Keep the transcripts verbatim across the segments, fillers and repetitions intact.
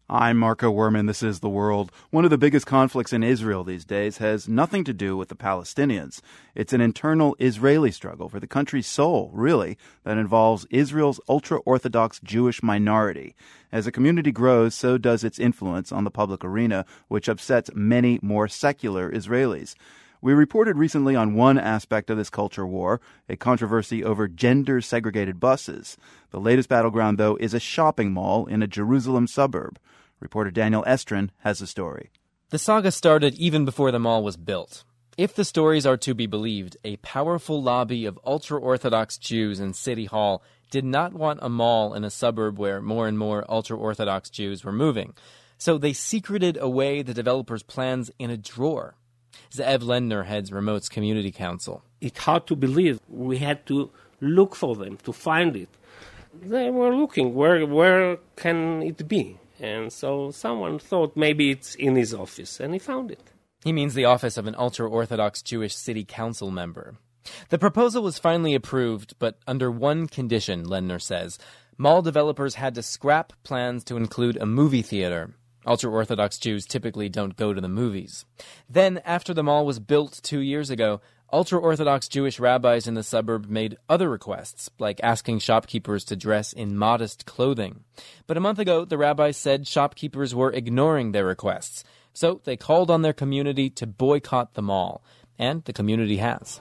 I'm Marco Werman. This is The World. One of the biggest conflicts in Israel these days has nothing to do with the Palestinians. It's an internal Israeli struggle for the country's soul, really, that involves Israel's ultra-Orthodox Jewish minority. As the community grows, so does its influence on the public arena, which upsets many more secular Israelis. We reported recently on one aspect of this culture war, a controversy over gender-segregated buses. The latest battleground, though, is a shopping mall in a Jerusalem suburb. Reporter Daniel Estrin has the story. The saga started even before the mall was built. If the stories are to be believed, a powerful lobby of ultra-Orthodox Jews in City Hall did not want a mall in a suburb where more and more ultra-Orthodox Jews were moving. So they secreted away the developers' plans in a drawer. Ze'ev Lendner heads Remote's community council. It's hard to believe. We had to look for them, to find it. They were looking, where where can it be? And so someone thought maybe it's in his office, and he found it. He means the office of an ultra-Orthodox Jewish city council member. The proposal was finally approved, but under one condition, Lendner says. Mall developers had to scrap plans to include a movie theater. Ultra-Orthodox Jews typically don't go to the movies. Then, after the mall was built two years ago, ultra-Orthodox Jewish rabbis in the suburb made other requests, like asking shopkeepers to dress in modest clothing. But a month ago, the rabbis said shopkeepers were ignoring their requests. So they called on their community to boycott the mall. And the community has.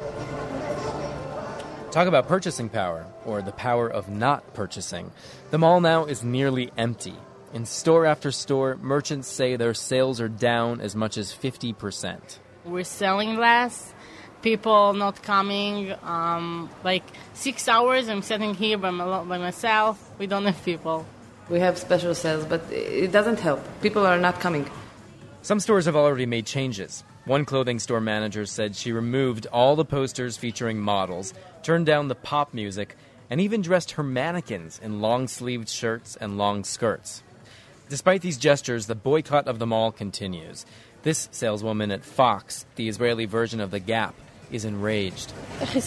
Talk about purchasing power, or the power of not purchasing. The mall now is nearly empty. In store after store, merchants say their sales are down as much as fifty percent. We're selling less, people not coming. Um, like six hours, I'm sitting here by, my, by myself. We don't have people. We have special sales, but it doesn't help. People are not coming. Some stores have already made changes. One clothing store manager said she removed all the posters featuring models, turned down the pop music, and even dressed her mannequins in long-sleeved shirts and long skirts. Despite these gestures, the boycott of the mall continues. This saleswoman at Fox, the Israeli version of The Gap, is enraged. She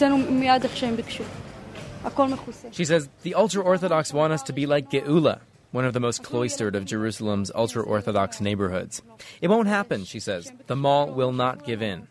says the ultra-Orthodox want us to be like Geula, one of the most cloistered of Jerusalem's ultra-Orthodox neighborhoods. It won't happen, she says. The mall will not give in.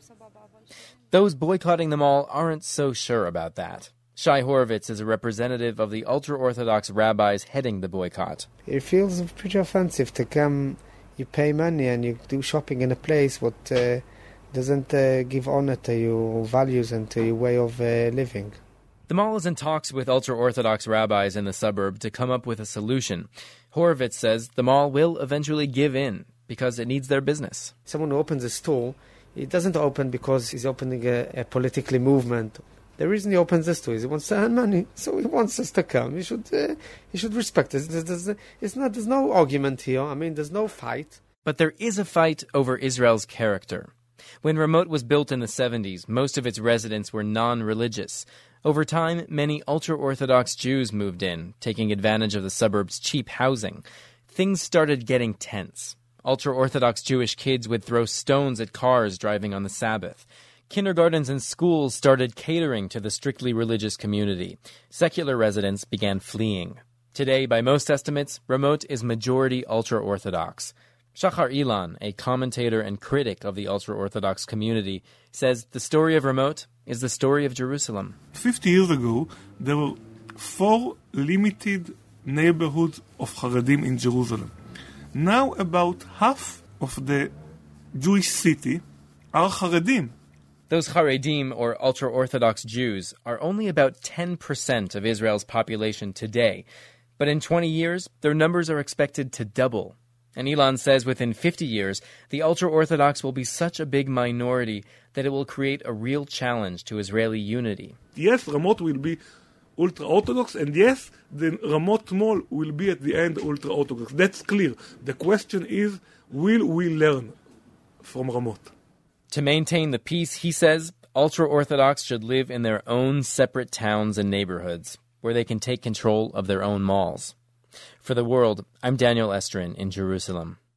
Those boycotting the mall aren't so sure about that. Shai Horowitz is a representative of the ultra-Orthodox rabbis heading the boycott. It feels pretty offensive to come, you pay money and you do shopping in a place what uh, doesn't uh, give honor to your values and to your way of uh, living. The mall is in talks with ultra-Orthodox rabbis in the suburb to come up with a solution. Horowitz says the mall will eventually give in because it needs their business. Someone who opens a store, he doesn't open because he's opening a, a political movement. The reason he opens this store is he wants to earn money, so he wants us to come. He should, uh, he should respect us. There's, there's, it's not, there's no argument here. I mean, there's no fight. But there is a fight over Israel's character. When Remote was built in the seventies, most of its residents were non-religious. Over time, many ultra-Orthodox Jews moved in, taking advantage of the suburb's cheap housing. Things started getting tense. Ultra-Orthodox Jewish kids would throw stones at cars driving on the Sabbath. Kindergartens and schools started catering to the strictly religious community. Secular residents began fleeing. Today, by most estimates, Remote is majority ultra-Orthodox. Shachar Ilan, a commentator and critic of the ultra-Orthodox community, says the story of Remote is the story of Jerusalem. Fifty years ago, there were four limited neighborhoods of Haredim in Jerusalem. Now about half of the Jewish city are Haredim. Those Haredim, or ultra-Orthodox Jews, are only about ten percent of Israel's population today. But in twenty years, their numbers are expected to double. And Ilan says within fifty years, the ultra-Orthodox will be such a big minority that it will create a real challenge to Israeli unity. Yes, Ramot will be ultra-Orthodox, and yes, the Ramot Mall will be at the end ultra-Orthodox. That's clear. The question is, will we learn from Ramot? To maintain the peace, he says, ultra-Orthodox should live in their own separate towns and neighborhoods, where they can take control of their own malls. For The World, I'm Daniel Estrin in Jerusalem.